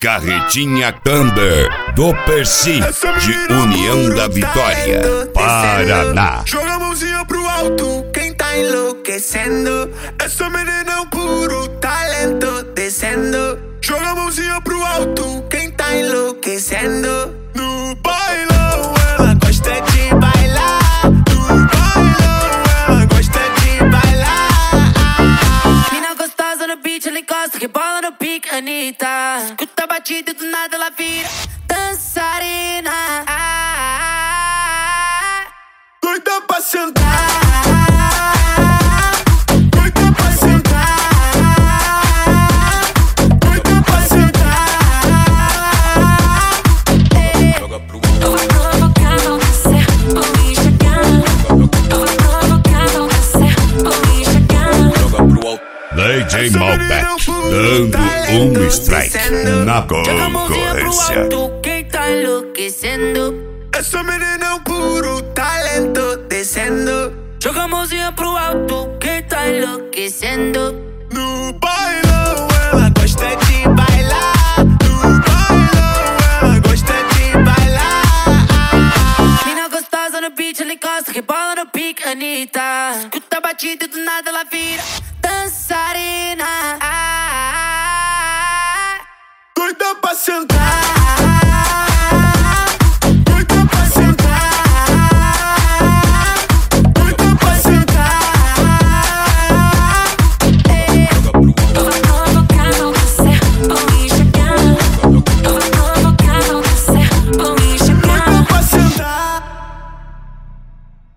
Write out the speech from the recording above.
Carretinha Thunder do Percy de União da Vitória, Paraná. Joga a mãozinha pro alto, quem tá enlouquecendo. Essa menina é um puro talento descendo. Joga a mãozinha pro alto, quem tá enlouquecendo. No bailão ela gosta de bailar. No bailão ela gosta de bailar. Mina gostosa no beat, ela encosta, rebola no pique, Anitta. Escuta a batida e do nada ela vira dançarina. Doida pra sentar. Doida pra sentar. Doida pra sentar. Joga pro alto. Eu vou provocar você, vou me chegar. Eu vou provocar você, vou me chegar. Joga pro alto. DJ Malbec dando strike na concorrência. Quem tá enlouquecendo? Essa menina é um puro talento descendo. Joga a mãozinha pro alto, quem tá enlouquecendo? No bailão ela gosta de bailar. No bailão ela gosta de bailar. Mina gostosa no beat, ela encosta, rebola no pique, Anitta. Escuta a batida e do nada ela vira